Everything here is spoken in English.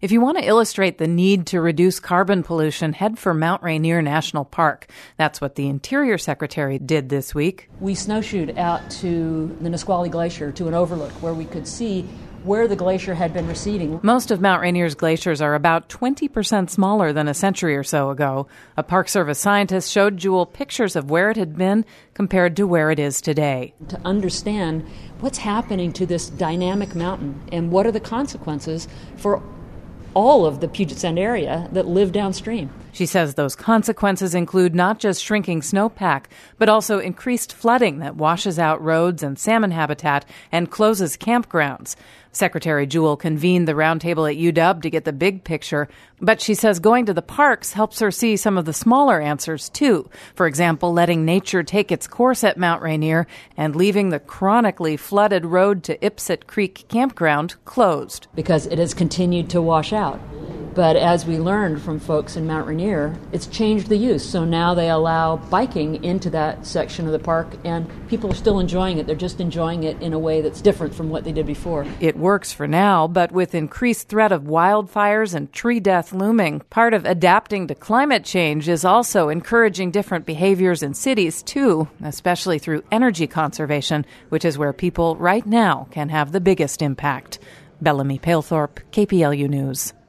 If you want to illustrate the need to reduce carbon pollution, head for Mount Rainier National Park. That's what the Interior Secretary did this week. We snowshoed out to the Nisqually Glacier to an overlook where we could see where the glacier had been receding. Most of Mount Rainier's glaciers are about 20% smaller than a century or so ago. A Park Service scientist showed Jewel pictures of where it had been compared to where it is today. To understand what's happening to this dynamic mountain and what are the consequences for all of the Puget Sound area that live downstream. She says those consequences include not just shrinking snowpack, but also increased flooding that washes out roads and salmon habitat and closes campgrounds. Secretary Jewel convened the roundtable at UW to get the big picture, but she says going to the parks helps her see some of the smaller answers, too. For example, letting nature take its course at Mount Rainier and leaving the chronically flooded road to Ipsit Creek Campground closed. Because it has continued to wash out. But as we learned from folks in Mount Rainier, it's changed the use. So now they allow biking into that section of the park, and people are still enjoying it. They're just enjoying it in a way that's different from what they did before. It works for now, but with increased threat of wildfires and tree death looming, part of adapting to climate change is also encouraging different behaviors in cities, too, especially through energy conservation, which is where people right now can have the biggest impact. Bellamy Palethorpe, KPLU News.